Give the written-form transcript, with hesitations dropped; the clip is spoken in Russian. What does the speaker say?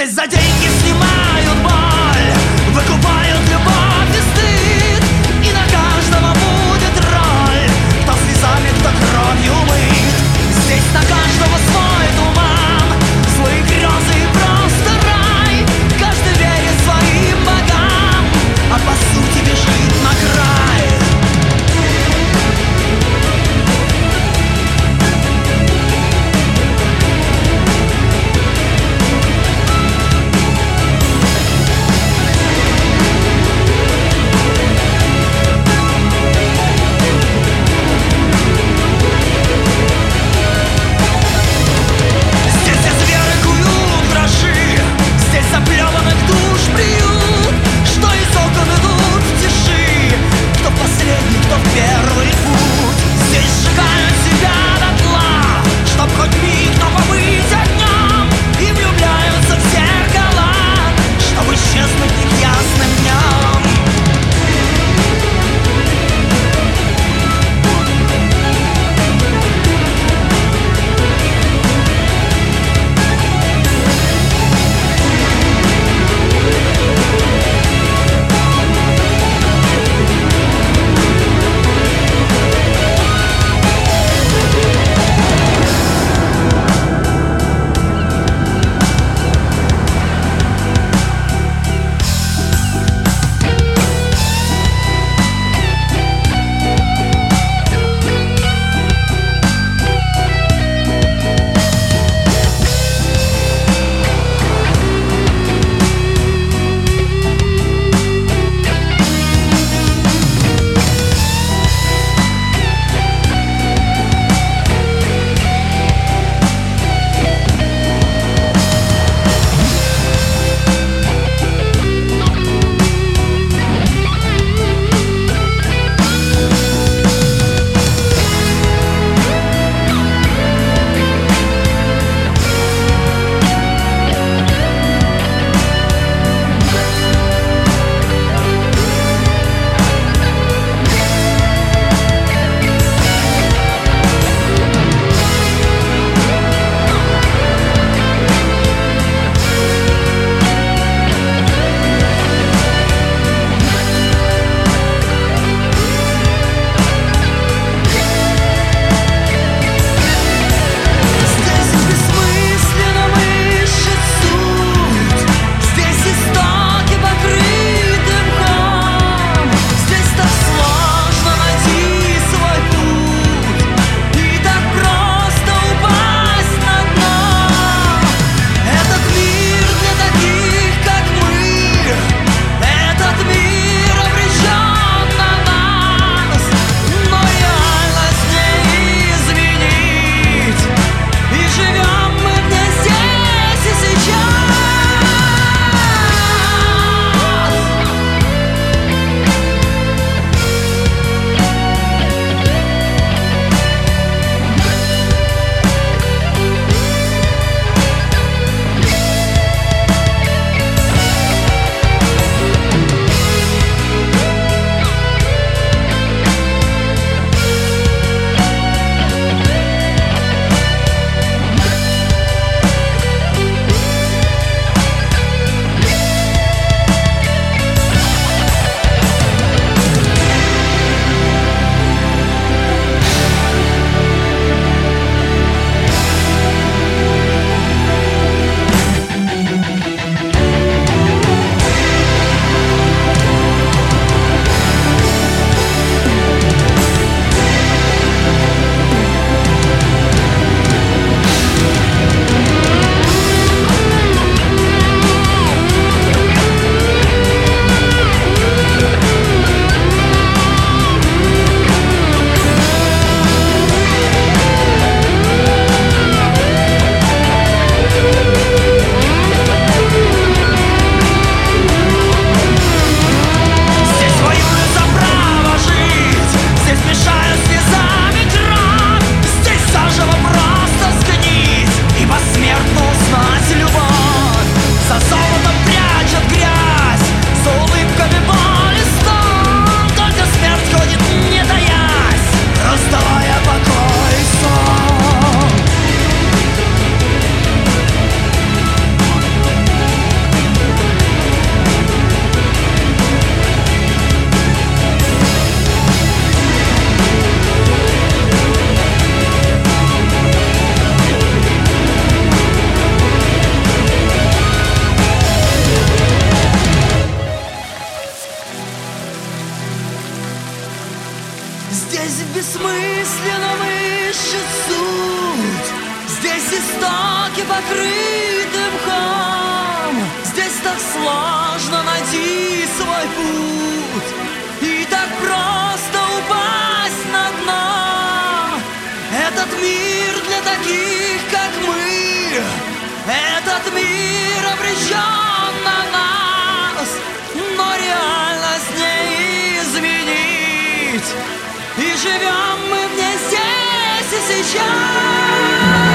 Здесь за деньги снимают боль, выкупают любовь и стыд. И на каждого будет роль, кто слезами, кто кровью мыт. Здесь на каждого свой туман, злые грезы и просто рай. Каждый верит своим богам, а по сути бежит на край. востоке, покрытый мхом. Здесь так сложно найти свой путь и так просто упасть на дно. Этот мир для таких, как мы. Этот мир обречен на нас, но реальность не изменить. И живем мы в ней здесь и сейчас.